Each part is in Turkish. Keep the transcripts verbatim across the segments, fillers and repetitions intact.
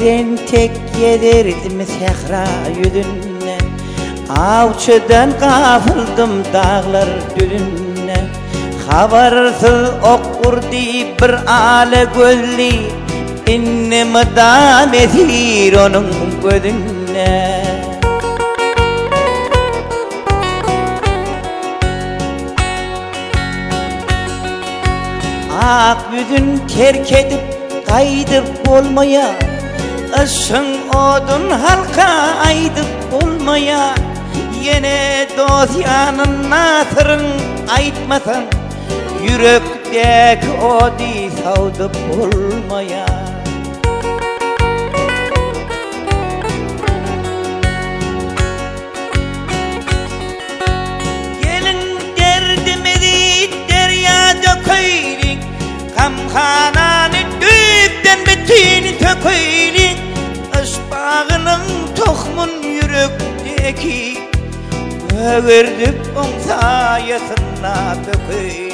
eren tek gelirdim sehra yüzüne. Avçıdan kafıldım dağlar düzüne. Habarsız okurdu bir ale gözli, innimi dam etir onun gözüne. Ak yüzün terk edip kaydıp olmaya, ışın odun halka aydıp olmaya, yine dost yanına sırrın aytmasan, yürekdeki odi savdıp olmaya. Gelin derdimizi derya dökeylik, kamhananı düğüpten bütün tökeylik, ışbağının tohmun yürekteki, öğürdük on sayasına dökeylik.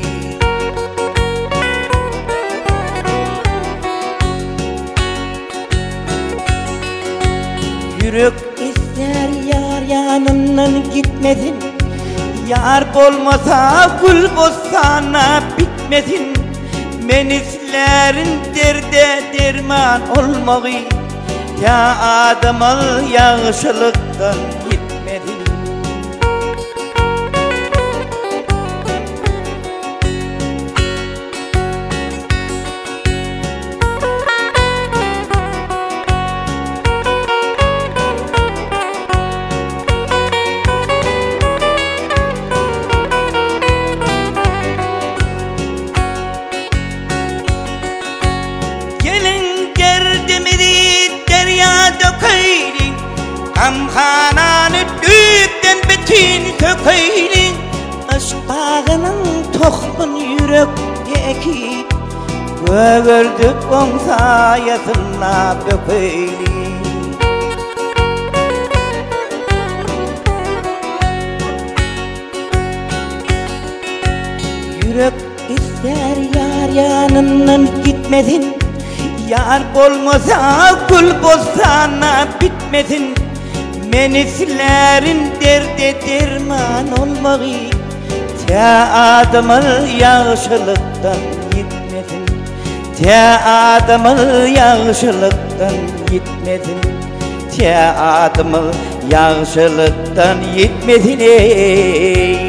Yürek ister yar yanından gitmesin, yar olmasa gül bostana bitmesin. Menislerin derde derman olmağı, ya adamın yağışlıktan gitmesin. Kamhananı düğüpten bütün tökeylik, ışbağının tohmun yürekteki, öğürdük on sayasına dökeylik. Yürek ister yar yanından gitmesin, yar olmasa gül bostana bitmesin. Menislerin derde derman olmağı, ya adamın yağışlıktan gitmesin. Ya adamın yağışlıktan gitmesin. Ya adamın yağışlıktan gitmesin. Ey